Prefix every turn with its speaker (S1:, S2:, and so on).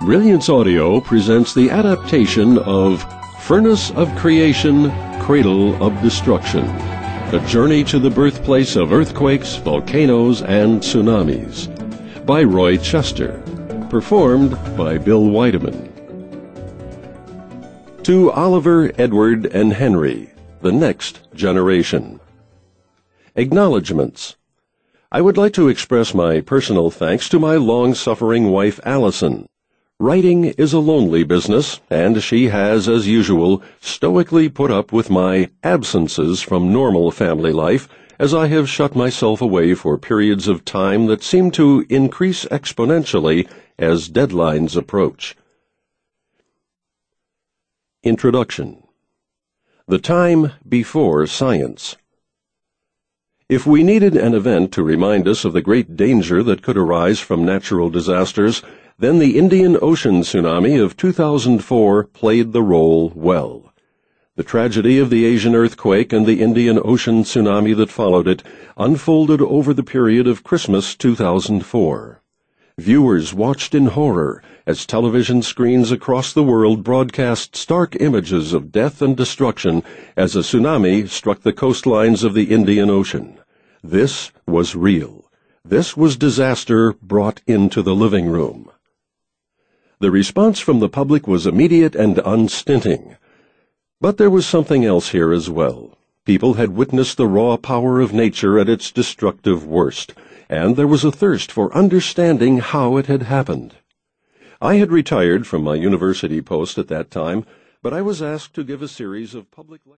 S1: Brilliance Audio presents the adaptation of Furnace of Creation, Cradle of Destruction, a journey to the birthplace of earthquakes, volcanoes, and tsunamis, by Roy Chester, performed by Bill Weideman. To Oliver, Edward, and Henry, the next generation. Acknowledgements. I would like to express my personal thanks to my long-suffering wife, Allison. Writing is a lonely business, and she has, as usual, stoically put up with my absences from normal family life, as I have shut myself away for periods of time that seem to increase exponentially as deadlines approach. Introduction. The time before science. If we needed an event to remind us of the great danger that could arise from natural disasters, then the Indian Ocean tsunami of 2004 played the role well. The tragedy of the Asian earthquake and the Indian Ocean tsunami that followed it unfolded over the period of Christmas 2004. Viewers watched in horror as television screens across the world broadcast stark images of death and destruction as a tsunami struck the coastlines of the Indian Ocean. This was real. This was disaster brought into the living room. The response from the public was immediate and unstinting. But there was something else here as well. People had witnessed the raw power of nature at its destructive worst, and there was a thirst for understanding how it had happened. I had retired from my university post at that time, but I was asked to give a series of public lectures.